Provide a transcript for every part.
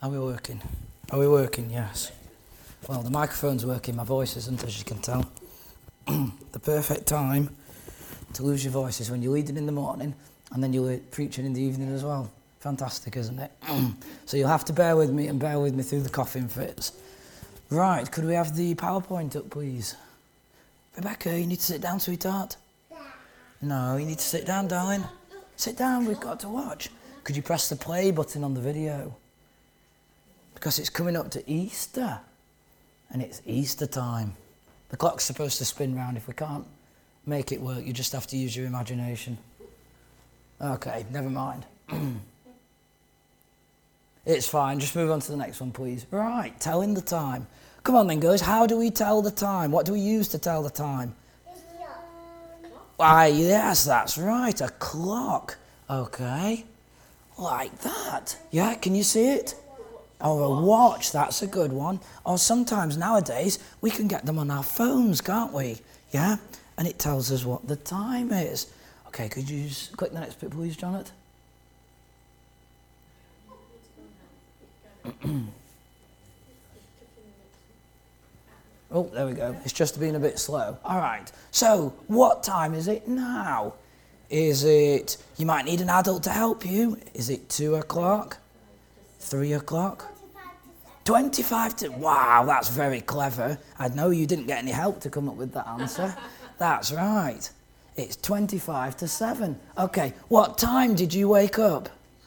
Are we working? Are we working? Yes. Well, the microphone's working, my voice isn't, as you can tell. The perfect time to lose your voice is when you're leading in the morning and then you're preaching in the evening as well. Fantastic, isn't it? So you'll have to bear with me and bear with me through the coughing fits. Right, could we have the PowerPoint up, please? Rebecca, you need to sit down, sweetheart. No, you need to sit down, darling. Sit down, we've got to watch. Could you press the play button on the video? Because it's coming up to Easter. And it's Easter time. The clock's supposed to spin round. If we can't make it work, you just have to use your imagination. Okay, never mind. It's fine, just move on to the next one, please. Right, telling the time. Come on then, guys, how do we tell the time? What do we use to tell the time? Why, yes, that's right, a clock. Okay, like that. Yeah, can you see it? Or a watch, that's a good one. Or sometimes nowadays, we can get them on our phones, can't we? Yeah, and it tells us what the time is. Okay, could you just click the next bit, please, Janet? Oh, there we go. It's just been a bit slow. All right. So, what time is it now? Is it, you might need an adult to help you. Is it 2 o'clock? 3 o'clock? 25 to, wow, that's very clever. I know you didn't get any help to come up with that answer. That's right. It's 25 to 7. Okay, what time did you wake up?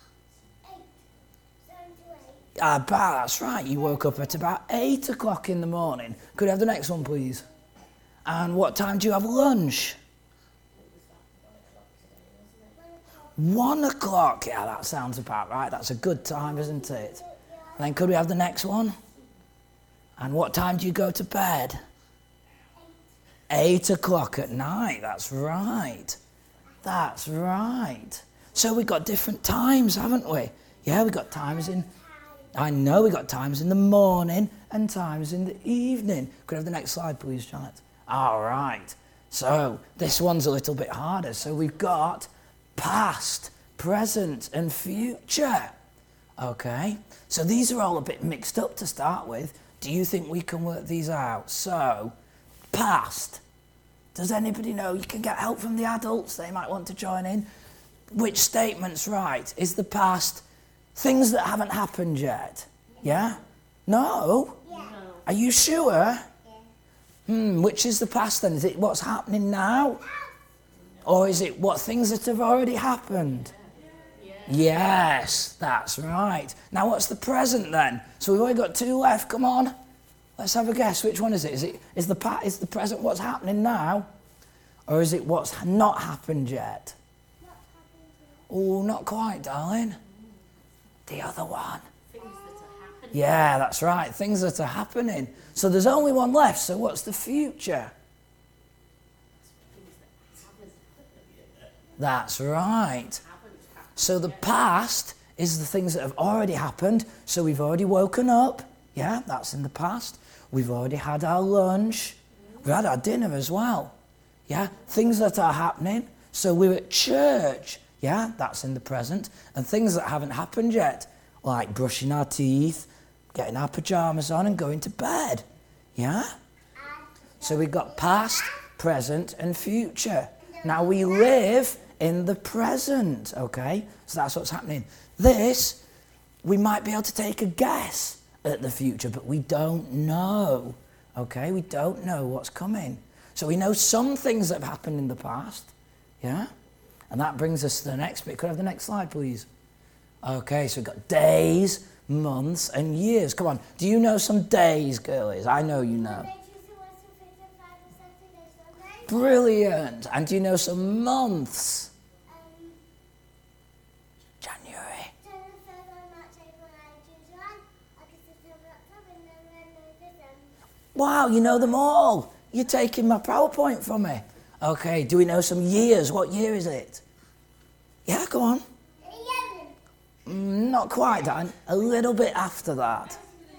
8. That's right, you woke up at about 8 o'clock in the morning. Could I have the next one, please? And what time do you have lunch? 1 o'clock. Yeah, that sounds about right. That's a good time, isn't it? Then could we have the next one? And what time do you go to bed? 8 o'clock at night. That's right. That's right. So we've got different times, haven't we? Yeah, we've got times in... I know we've got times in the morning and times in the evening. Could I have the next slide, please, Janet? All right. So this one's a little bit harder. So we've got past, present, and future. Okay. So these are all a bit mixed up to start with. Do you think we can work these out? So, past. Does anybody know? You can get help from the adults. They might want to join in. Which statement's right? Is the past things that haven't happened yet? Yeah? No? Yeah. Are you sure? Yeah. Which is the past then? Is it what's happening now? Or is it what things that have already happened? Yes, that's right. Now what's the present then? So we've only got 2 left, come on. Let's have a guess, which one is it? Is the present what's happening now? Or is it what's not happened yet? Oh, not quite, darling. The other one. Things that are happening. Yeah, that's right, things that are happening. So there's only one left, so what's the future? That's right. So the past is the things that have already happened. So we've already woken up. Yeah, that's in the past. We've already had our lunch. We've had our dinner as well. Yeah, things that are happening. So we're at church. Yeah, that's in the present. And things that haven't happened yet, like brushing our teeth, getting our pajamas on and going to bed. Yeah? So we've got past, present and future. Now we live in the present, okay? So that's what's happening. This, we might be able to take a guess at the future, but we don't know, okay? We don't know what's coming. So we know some things that have happened in the past, yeah? And that brings us to the next bit. Could I have the next slide, please? Okay, so we've got days, months, and years. Come on, do you know some days, girlies? I know you know. Brilliant. And do you know some months? January. Wow, you know them all. You're taking my PowerPoint from me. Okay, do we know some years? What year is it? Yeah, go on. 11. Not quite, Dan. A little bit after that.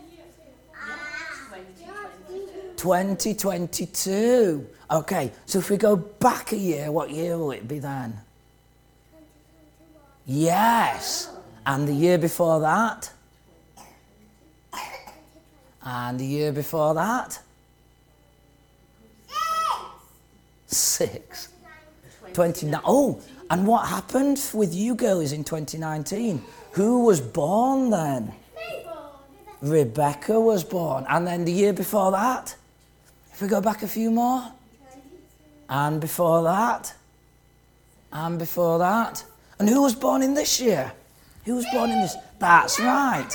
2022. Okay, so if we go back a year, what year will it be then? 2021. Yes. And the year before that? And the year before that? 6. 29. Oh, and what happened with you girls in 2019? Who was born then? Rebecca was born. And then the year before that? If we go back a few more? And before that? And before that? And who was born in this year? Who was born in this? That's right.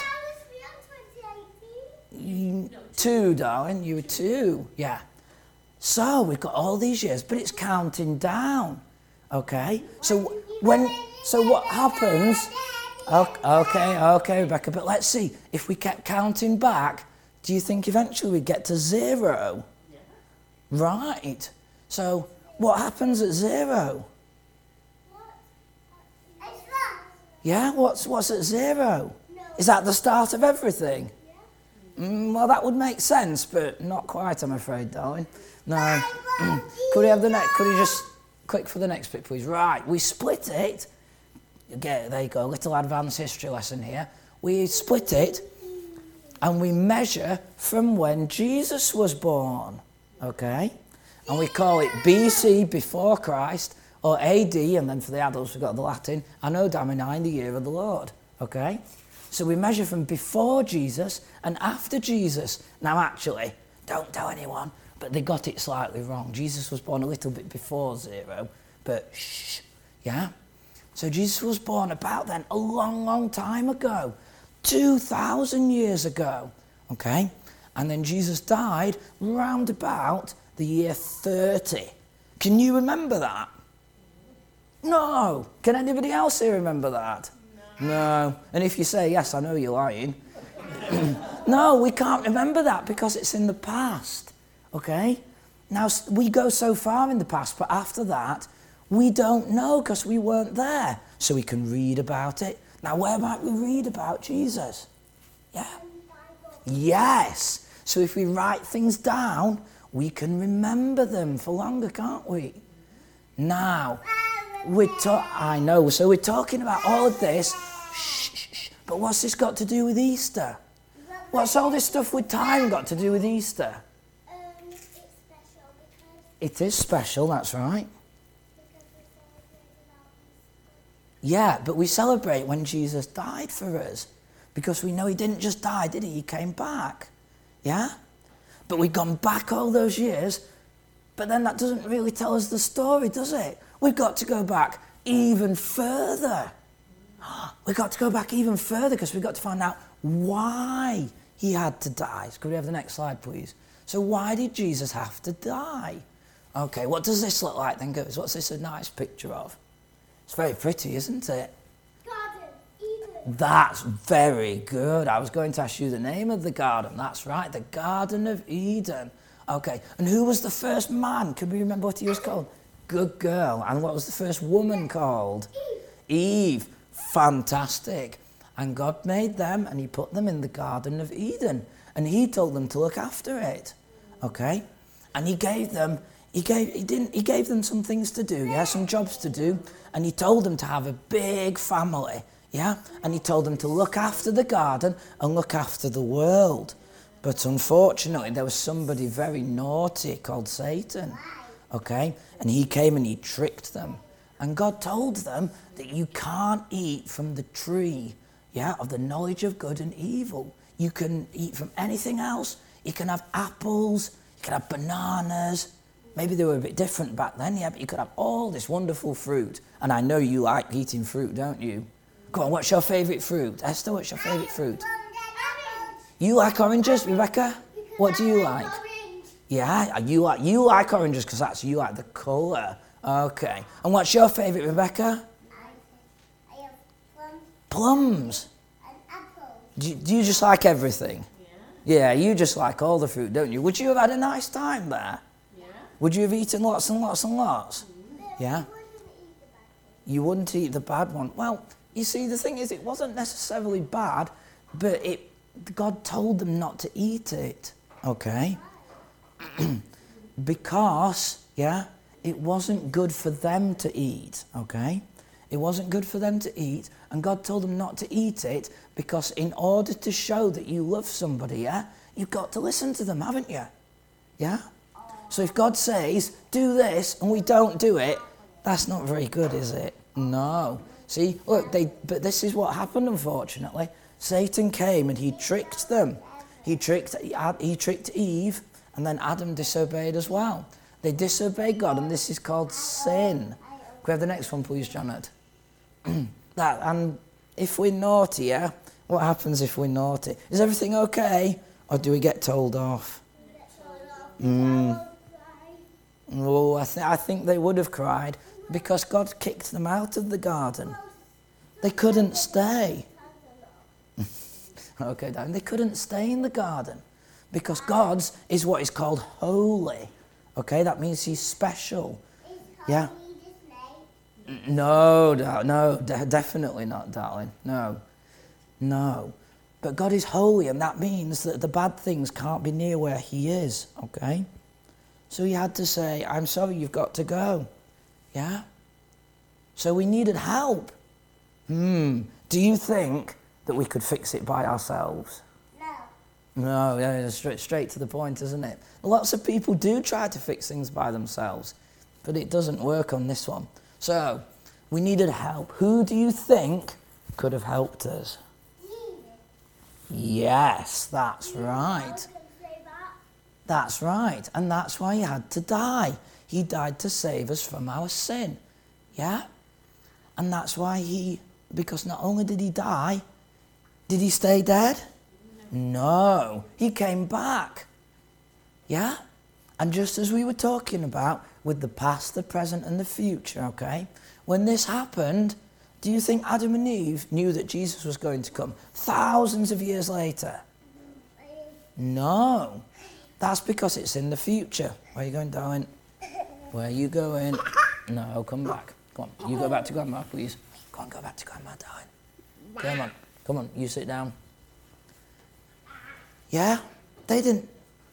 2, darling. You were 2. Yeah. So we've got all these years, but it's counting down. Okay? So what happens? Okay, Rebecca, but let's see. If we kept counting back, do you think eventually we'd get to 0? Yeah. Right. So what happens at 0? Yeah, what's at 0? No. Is that the start of everything? Yeah. Well, that would make sense, but not quite, I'm afraid, darling. No. Could we have the next? Could you just click for the next bit, please? Right, we split it. There you go, little advanced history lesson here. We split it, and we measure from when Jesus was born. Okay, and we call it BC, before Christ, or AD, and then for the adults we've got the Latin, Anno Domini, the year of the Lord. Okay, so we measure from before Jesus and after Jesus. Now actually, don't tell anyone, but they got it slightly wrong. Jesus was born a little bit before 0, but shh, yeah? So Jesus was born about then, a long, long time ago, 2,000 years ago, okay? And then Jesus died round about the year 30. Can you remember that? No. Can anybody else here remember that? No. And if you say yes, I know you're lying. No, we can't remember that because it's in the past. Okay? Now, we go so far in the past, but after that, we don't know because we weren't there. So we can read about it. Now, where might we read about Jesus? Yeah. Yes. So if we write things down, we can remember them for longer, can't we? Now, I know, so we're talking about all of this. Shh. But what's this got to do with Easter? What's all this stuff with time got to do with Easter? It's special because... It is special, that's right. Yeah, but we celebrate when Jesus died for us. Because we know he didn't just die, did he? He came back. Yeah? But we've gone back all those years, but then that doesn't really tell us the story, does it? We've got to go back even further. We've got to go back even further because we've got to find out why he had to die. So could we have the next slide, please? So why did Jesus have to die? Okay, what does this look like then, guys? What's this a nice picture of? It's very pretty, isn't it? Garden, Eden. That's very good. I was going to ask you the name of the garden. That's right, the Garden of Eden. Okay, and who was the first man? Can we remember what he was called? Good girl. And what was the first woman called? Eve. Fantastic. And God made them and he put them in the Garden of Eden. And he told them to look after it. Okay? And he gave them some things to do, yeah, some jobs to do. And he told them to have a big family, yeah? And he told them to look after the garden and look after the world. But unfortunately, there was somebody very naughty called Satan, okay? And he came and he tricked them. And God told them that you can't eat from the tree, yeah, of the knowledge of good and evil. You can eat from anything else. You can have apples, you can have bananas. Maybe they were a bit different back then, yeah, but you could have all this wonderful fruit. And I know you like eating fruit, don't you? Come on, what's your favourite fruit? Esther, what's your favourite fruit? You like oranges, Rebecca? What do you like? Yeah, you like oranges because you like the colour. Okay. And what's your favourite, Rebecca? I have plums. Plums? And apples. Do you just like everything? Yeah, you just like all the fruit, don't you? Would you have had a nice time there? Yeah. Would you have eaten lots and lots and lots? Yeah? You wouldn't eat the bad one. Well, you see, the thing is, it wasn't necessarily bad, but God told them not to eat it, okay? Because, yeah, it wasn't good for them to eat, okay? It wasn't good for them to eat, and God told them not to eat it because in order to show that you love somebody, yeah, you've got to listen to them, haven't you? Yeah? So if God says, do this, and we don't do it, that's not very good, is it? No. See, look, but this is what happened, unfortunately. Satan came and he tricked them. He tricked Eve, and then Adam disobeyed as well. They disobeyed God, and this is called sin. Can we have the next one, please, Janet? And if we're naughty, yeah? What happens if we're naughty? Is everything okay, or do we get told off? Oh, I think they would have cried because God kicked them out of the garden. They couldn't stay. Okay, Darren, they couldn't stay in the garden because God's is what is called holy. Okay, that means he's special. Yeah. No, definitely not, darling. No. But God is holy, and that means that the bad things can't be near where he is, okay? So he had to say, I'm sorry, you've got to go. Yeah? So we needed help. Do you think that we could fix it by ourselves? No, yeah, straight to the point, isn't it? Lots of people do try to fix things by themselves, but it doesn't work on this one. So, we needed help. Who do you think could have helped us? Yes, that's right. That's right. And that's why he had to die. He died to save us from our sin. Yeah? And that's why because not only did he die, did he stay dead? No. He came back. Yeah? And just as we were talking about with the past, the present, and the future, okay? When this happened, do you think Adam and Eve knew that Jesus was going to come thousands of years later? No. That's because it's in the future. Where are you going, darling? Where are you going? No, come back. Come on, you go back to Grandma, please. Go on, go back to Grandma, darling. Come on, you sit down. Yeah? They didn't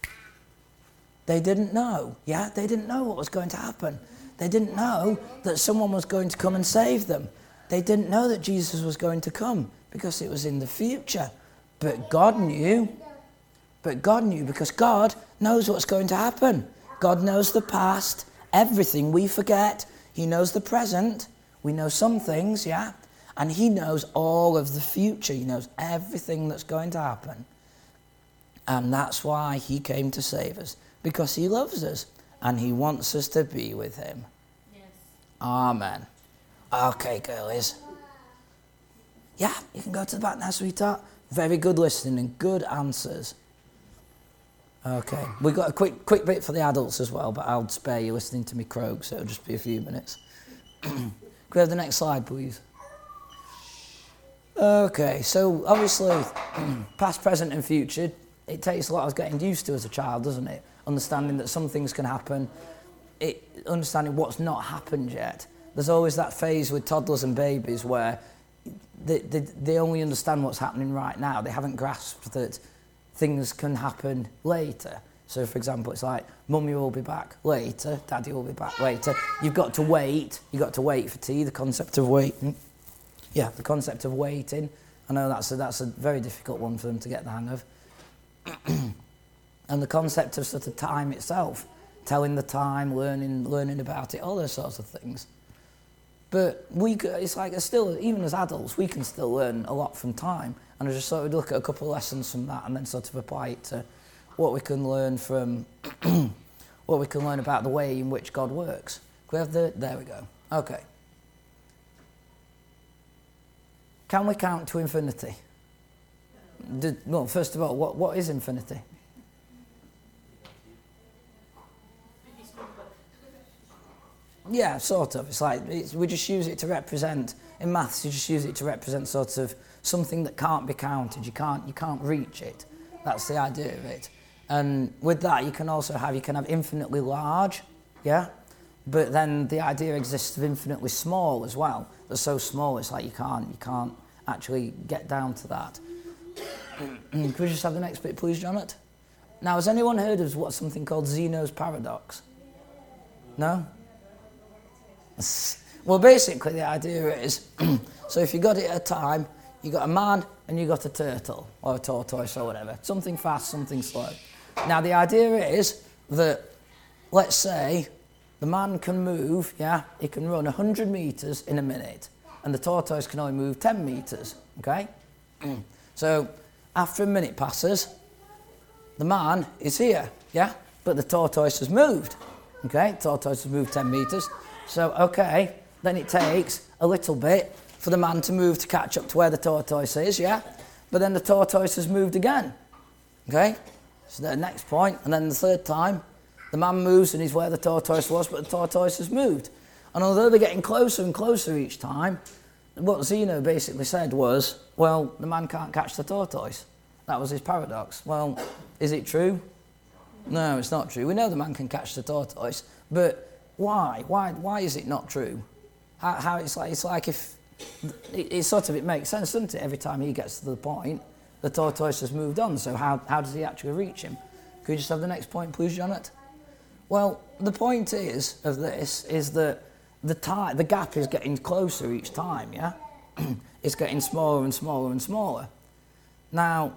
know. Yeah? They didn't know what was going to happen. They didn't know that someone was going to come and save them. They didn't know that Jesus was going to come because it was in the future. But God knew. Because God knows what's going to happen. God knows the past, everything we forget. He knows the present. We know some things, yeah? And he knows all of the future. He knows everything that's going to happen. And that's why he came to save us. Because he loves us. And he wants us to be with him. Yes. Amen. Okay, girlies. Yeah, you can go to the back now, sweetheart. Very good listening and good answers. Okay, we've got a quick bit for the adults as well, but I'll spare you listening to me croak, so it'll just be a few minutes. Can we have the next slide, please? Okay, so obviously, past, present and future, it takes a lot of getting used to as a child, doesn't it? Understanding that some things can happen, understanding what's not happened yet. There's always that phase with toddlers and babies where they only understand what's happening right now. They haven't grasped that things can happen later. So, for example, it's like, Mummy will be back later, Daddy will be back later. You've got to wait. You've got to wait for tea, the concept of waiting. Yeah, the concept of waiting. I know that's a very difficult one for them to get the hang of. And the concept of sort of time itself, telling the time, learning about it, all those sorts of things. But it's like still, even as adults, we can still learn a lot from time. And I just thought we'd look at a couple of lessons from that and then sort of apply it to what we can learn from, what we can learn about the way in which God works. Can we have there we go. Okay. Can we count to infinity? Well, first of all, what is infinity? Yeah, sort of. It's like, we just use it to represent, in maths, you just use it to represent sort of something that can't be counted. You can't reach it. That's the idea of it. And with that, you can have infinitely large, yeah? But then the idea exists of infinitely small as well. They're so small, it's like you can't actually get down to that. Could we just have the next bit, please, Janet? Now, has anyone heard of what's something called Zeno's paradox? No? Well, basically, the idea is, so if you got it at a time, You got a man and you got a turtle or a tortoise or whatever. Something fast, something slow. Now the idea is that, let's say, the man can move, yeah, he can run 100 metres in a minute, and the tortoise can only move 10 metres, okay? So after a minute passes, the man is here, yeah, but the tortoise has moved, okay? Tortoise has moved 10 metres. So, okay, then it takes a little bit for the man to move to catch up to where the tortoise is, yeah? But then the tortoise has moved again, okay? So the next point, and then the third time, the man moves and he's where the tortoise was, but the tortoise has moved. And although they're getting closer and closer each time, what Zeno basically said was, well, the man can't catch the tortoise. That was his paradox. Well, is it true? No, it's not true. We know the man can catch the tortoise, but why? Why is it not true? How it's like if it sort of, it makes sense, doesn't it? Every time he gets to the point, the tortoise has moved on. So how does he actually reach him? Could you just have the next point, please, Janet? Well, the point is of this is that the gap is getting closer each time, yeah? It's getting smaller and smaller and smaller. Now,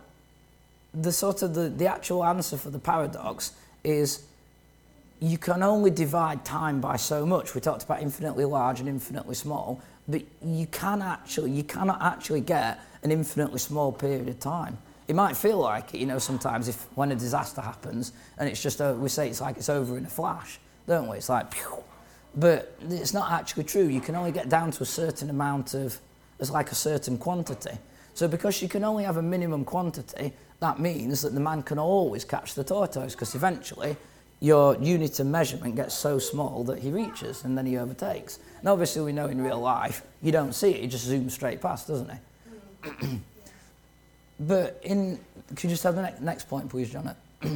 the actual answer for the paradox is you can only divide time by so much. We talked about infinitely large and infinitely small, but you cannot actually get an infinitely small period of time. It might feel like it, sometimes when a disaster happens and it's just, we say it's like it's over in a flash, don't we? It's like, pew. But it's not actually true. You can only get down to a certain amount it's like a certain quantity. So because you can only have a minimum quantity, that means that the man can always catch the tortoise, because eventually your unit of measurement gets so small that he reaches and then he overtakes. And obviously we know in real life, you don't see it, he just zooms straight past, doesn't he? But could you just have the next point, please, Janet?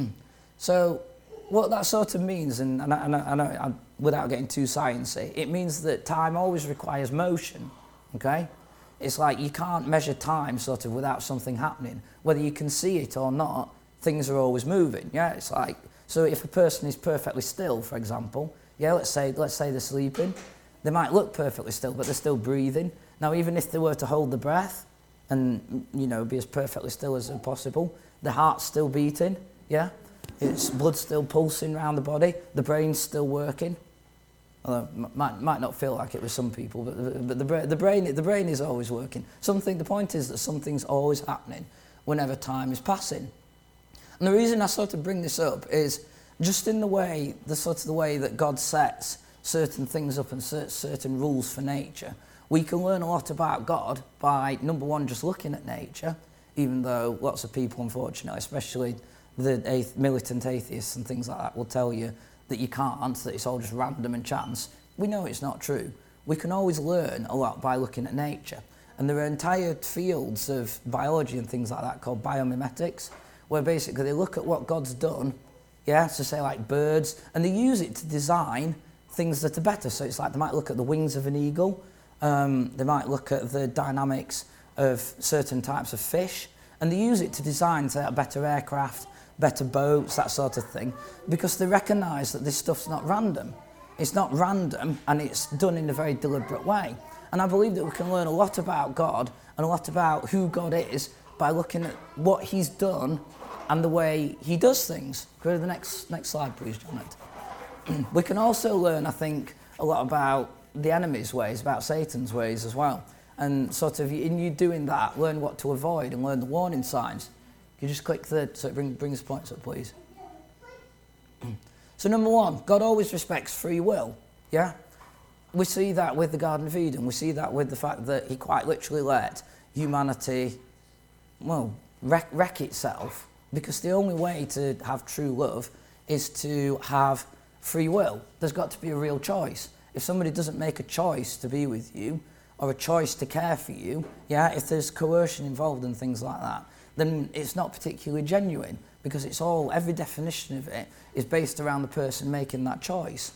So what that sort of means, and I know, without getting too sciencey, it means that time always requires motion, okay? It's like you can't measure time sort of without something happening. Whether you can see it or not, things are always moving, yeah? It's like, so if a person is perfectly still, for example, yeah, let's say they're sleeping, they might look perfectly still, but they're still breathing. Now, even if they were to hold the breath and, be as perfectly still as possible, the heart's still beating, yeah? It's blood still pulsing around the body, the brain's still working. Although might not feel like it with some people, but the brain is always working. The point is that something's always happening whenever time is passing. And the reason I sort of bring this up is just in the way that God sets certain things up and certain rules for nature. We can learn a lot about God by, number one, just looking at nature, even though lots of people, unfortunately, especially the militant atheists and things like that, will tell you that you can't, that it's all just random and chance. We know it's not true. We can always learn a lot by looking at nature. And there are entire fields of biology and things like that called biomimetics, where basically they look at what God's done, yeah, so say like birds, and they use it to design things that are better. So it's like they might look at the wings of an eagle, they might look at the dynamics of certain types of fish, and they use it to design, say, a better aircraft, better boats, that sort of thing, because they recognise that this stuff's not random. It's not random, and it's done in a very deliberate way. And I believe that we can learn a lot about God and a lot about who God is by looking at what he's done and the way he does things. Go to the next slide, please, Janet. We can also learn, I think, a lot about the enemy's ways, about Satan's ways as well. And sort of in you doing that, learn what to avoid and learn the warning signs. Can you just click so it brings the points up, please? So number one, God always respects free will, yeah? We see that with the Garden of Eden. We see that with the fact that he quite literally let humanity, wreck itself, because the only way to have true love is to have free will. There's got to be a real choice. If somebody doesn't make a choice to be with you, or a choice to care for you, yeah, if there's coercion involved and things like that, then it's not particularly genuine, because every definition of it is based around the person making that choice.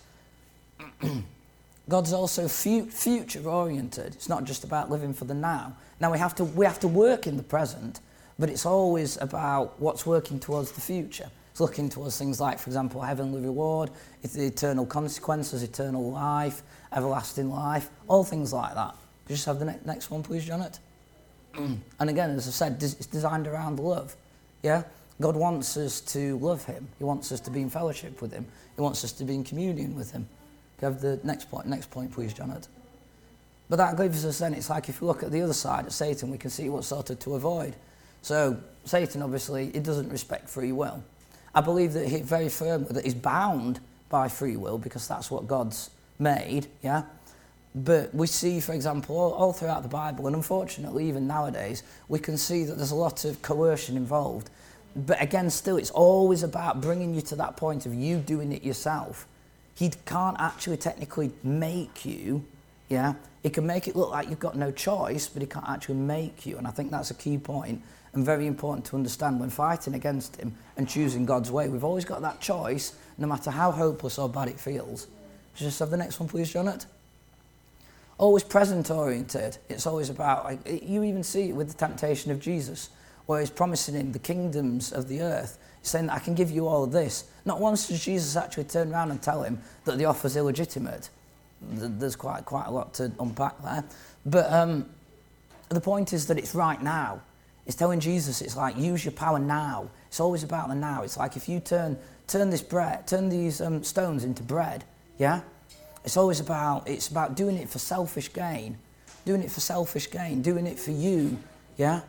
God's also future-oriented. It's not just about living for the now. Now we have to work in the present, but it's always about what's working towards the future. It's looking towards things like, for example, heavenly reward, it's the eternal consequences, eternal life, everlasting life, all things like that. Could you just have the next one, please, Janet? And again, as I said, it's designed around love. Yeah? God wants us to love him. He wants us to be in fellowship with him. He wants us to be in communion with him. Can you have the next point, please, Janet? But that gives us then, it's like if you look at the other side of Satan, we can see what sort of to avoid. So Satan, obviously, he doesn't respect free will. I believe that he very firmly that he's bound by free will because that's what God's made, yeah? But we see, for example, all throughout the Bible, and unfortunately even nowadays, we can see that there's a lot of coercion involved. But again, still, it's always about bringing you to that point of you doing it yourself. He can't actually technically make you, yeah? He can make it look like you've got no choice, but he can't actually make you. And I think that's a key point and very important to understand when fighting against him and choosing God's way. We've always got that choice, no matter how hopeless or bad it feels. Just have the next one, please, Janet. Always present-oriented. It's always about, like, you even see it with the temptation of Jesus, where he's promising him the kingdoms of the earth. He's saying, I can give you all of this. Not once does Jesus actually turn around and tell him that the offer's illegitimate. There's quite a lot to unpack there. But the point is that it's right now. It's telling Jesus, it's like, use your power now. It's always about the now. It's like if you turn these stones into bread, yeah? It's always about, doing it for selfish gain. Doing it for selfish gain. Doing it for you, yeah?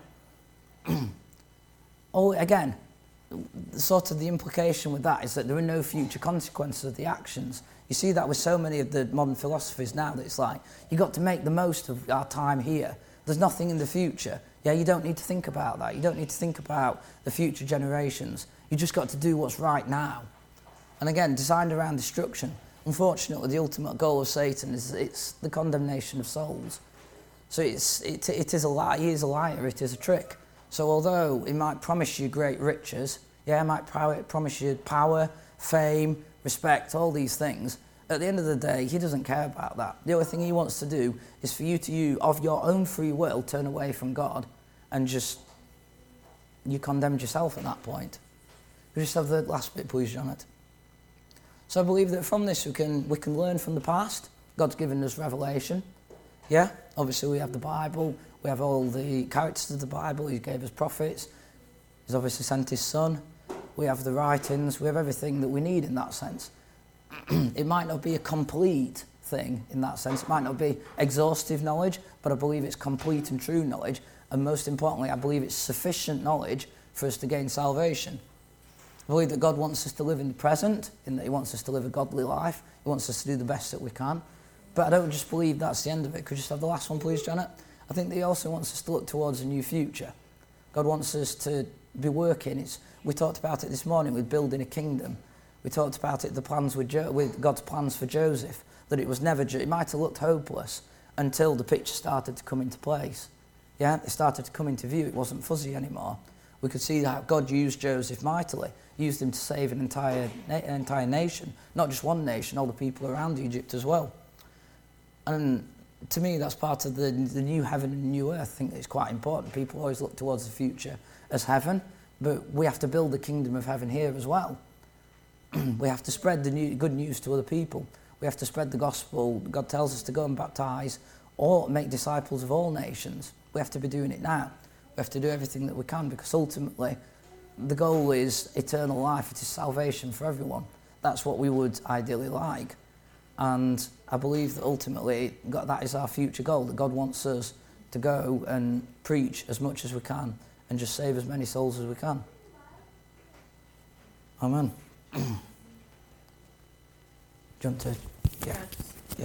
Again, sort of the implication with that is that there are no future consequences of the actions. You see that with so many of the modern philosophies now, that it's like, you've got to make the most of our time here. There's nothing in the future. Yeah, you don't need to think about that. You don't need to think about the future generations. You just got to do what's right now. And again, designed around destruction. Unfortunately, the ultimate goal of Satan is it's the condemnation of souls. So it is a lie. He is a liar. It is a trick. So although he might promise you great riches, yeah, he might promise you power, fame, respect, all these things, at the end of the day, he doesn't care about that. The only thing he wants to do is for you to, of your own free will, turn away from God and you condemned yourself at that point. We just have the last bit, please, Janet. So I believe that from this we can learn from the past. God's given us revelation. Yeah, obviously we have the Bible. We have all the characters of the Bible. He gave us prophets. He's obviously sent his son. We have the writings. We have everything that we need in that sense. It might not be a complete thing in that sense. It might not be exhaustive knowledge, but I believe it's complete and true knowledge. And most importantly, I believe it's sufficient knowledge for us to gain salvation. I believe that God wants us to live in the present, in that he wants us to live a godly life. He wants us to do the best that we can. But I don't just believe that's the end of it. Could you just have the last one, please, Janet? I think that he also wants us to look towards a new future. God wants us to be working. We talked about it this morning with building a kingdom. We talked about it, the plans with God's plans for Joseph, that it might have looked hopeless until the picture started to come into place. Yeah, it started to come into view. It wasn't fuzzy anymore. We could see how God used Joseph mightily, used him to save an entire nation, not just one nation, all the people around Egypt as well. And to me, that's part of the new heaven and new earth. I think it's quite important. People always look towards the future as heaven, but we have to build the kingdom of heaven here as well. We have to spread the good news to other people. We have to spread the gospel. God tells us to go and baptize or make disciples of all nations. We have to be doing it now. We have to do everything that we can, because ultimately the goal is eternal life. It is salvation for everyone. That's what we would ideally like. And I believe that ultimately that is our future goal, that God wants us to go and preach as much as we can and just save as many souls as we can. Amen. Do you want to? Yeah. Yeah.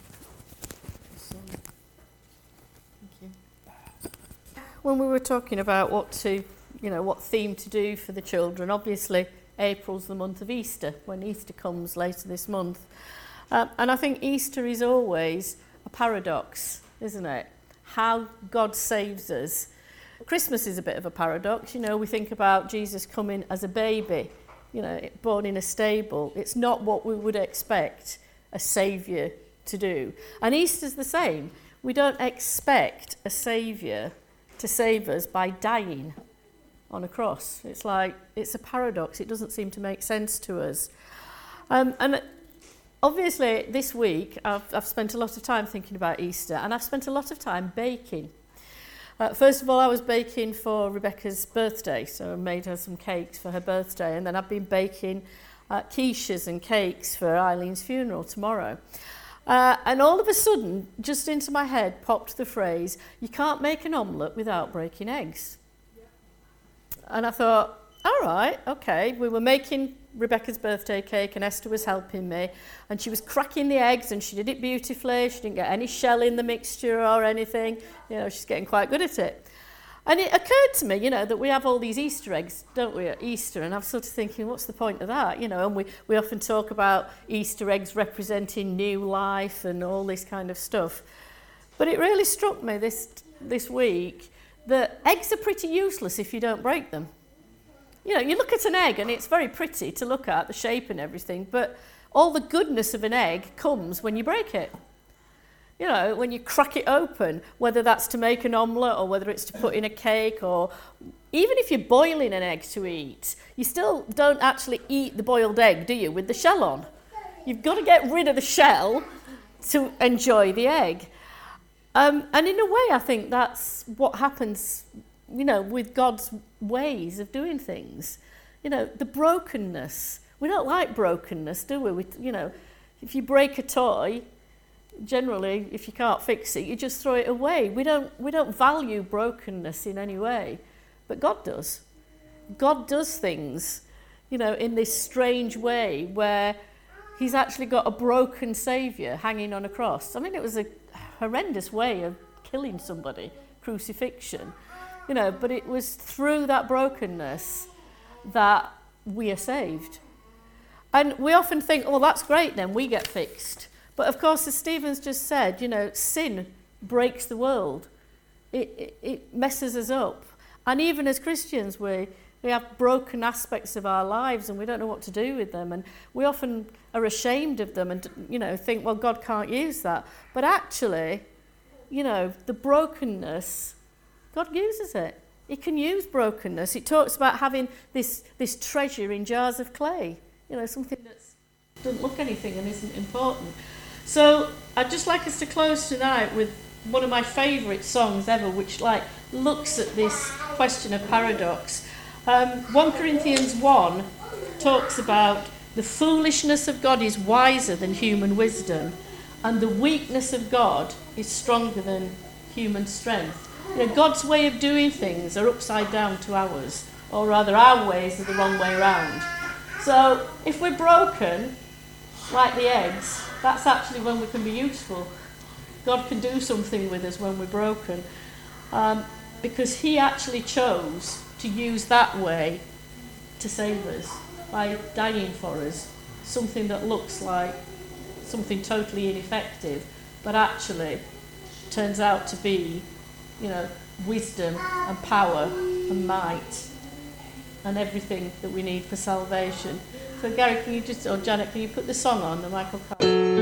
Thank you. When we were talking about what theme to do for the children, obviously April's the month of Easter, when Easter comes later this month. And I think Easter is always a paradox, isn't it? How God saves us. Christmas is a bit of a paradox. We think about Jesus coming as a baby, born in a stable. It's not what we would expect a saviour to do. And Easter's the same. We don't expect a saviour to save us by dying on a cross. It's like, it's a paradox. It doesn't seem to make sense to us. And obviously, this week, I've spent a lot of time thinking about Easter, and I've spent a lot of time baking. First of all, I was baking for Rebecca's birthday, so I made her some cakes for her birthday, and then I've been baking quiches and cakes for Eileen's funeral tomorrow. And all of a sudden, just into my head popped the phrase, you can't make an omelette without breaking eggs. And I thought, all right, okay. We were making Rebecca's birthday cake and Esther was helping me, and she was cracking the eggs and she did it beautifully. She didn't get any shell in the mixture or anything. You know, she's getting quite good at it. And it occurred to me, you know, that we have all these Easter eggs, don't we, at Easter? And I was sort of thinking, what's the point of that? You know, and we often talk about Easter eggs representing new life and all this kind of stuff. But it really struck me this week that eggs are pretty useless if you don't break them. You know, you look at an egg and it's very pretty to look at, the shape and everything, but all the goodness of an egg comes when you break it. You know, when you crack it open, whether that's to make an omelette or whether it's to put in a cake, or even if you're boiling an egg to eat, you still don't actually eat the boiled egg, do you, with the shell on? You've got to get rid of the shell to enjoy the egg. And in a way, I think that's what happens, you know, with God's ways of doing things. You know, the brokenness. We don't like brokenness, do we? You know, if you break a toy, generally, if you can't fix it, you just throw it away. We don't value brokenness in any way, but God does. God does things, you know, in this strange way where he's actually got a broken saviour hanging on a cross. I mean, it was a horrendous way of killing somebody, crucifixion, you know, but it was through that brokenness that we are saved. And we often think, oh, well, that's great then, we get fixed. But of course, as Stephen's just said, you know, sin breaks the world. It messes us up. And even as Christians, we have broken aspects of our lives and we don't know what to do with them. And we often are ashamed of them and, you know, think, well, God can't use that. But actually, you know, the brokenness, God uses it. He can use brokenness. It talks about having this treasure in jars of clay, you know, something that doesn't look anything and isn't important. So I'd just like us to close tonight with one of my favourite songs ever, which looks at this question of paradox. 1 Corinthians 1 talks about the foolishness of God is wiser than human wisdom, and the weakness of God is stronger than human strength. You know, God's way of doing things are upside down to ours, or rather our ways are the wrong way around. So if we're broken, like the eggs, that's actually when we can be useful. God can do something with us when we're broken, because he actually chose to use that way to save us by dying for us, something that looks like something totally ineffective, but actually turns out to be, you know, wisdom and power and might and everything that we need for salvation. So Gary, can you just, or Janet, can you put the song on, the Michael Carter?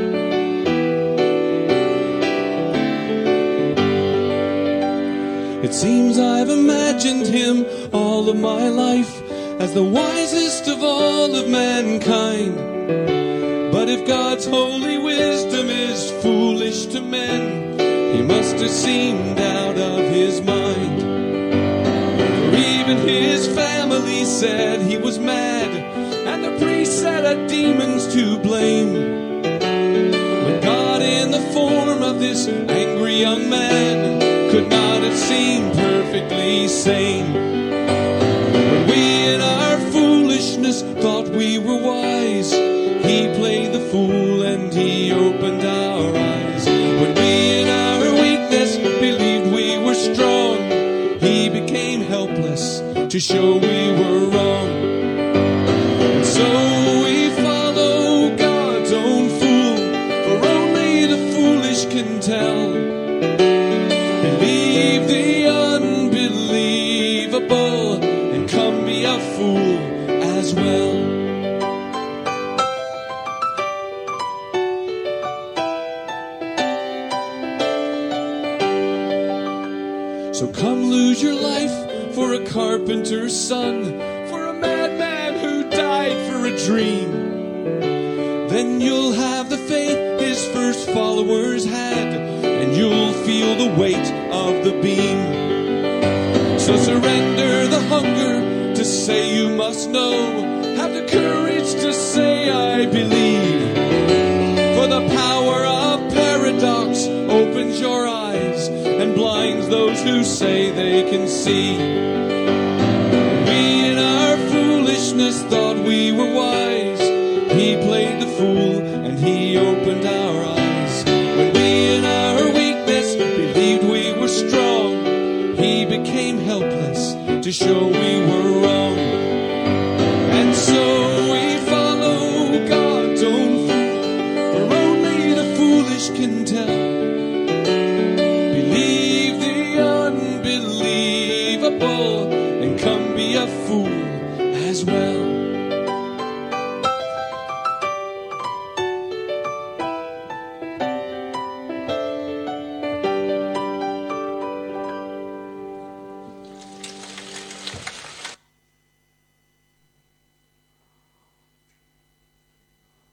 It seems I've imagined him all of my life as the wisest of all of mankind. But if God's holy wisdom is foolish to men, he must have seemed out of his mind. For even his family said he was mad, and the priests said a demon's to blame. When God in the form of this angry young man could not have seemed perfectly sane. When we in our foolishness thought we were wise, he played the fool and he opened our eyes. When we in our weakness believed we were strong, he became helpless to show we were wrong. And so we follow God's own fool, for only the foolish can tell. Believe the unbelievable and come be a fool as well. So come lose your life for a carpenter's son, for a madman who died for a dream. Then you'll have the faith his first followers had, and you'll feel the weight of the beam. So surrender the hunger to say you must know. Have the courage to say I believe. For the power of paradox opens your eyes and blinds those who say they can see. We in our foolishness thought we were wise. He played the fool and he opened our eyes. When we in our weakness believed we were strong, he became helpless to show we were wrong. And so we follow God's own fool, for only the foolish can tell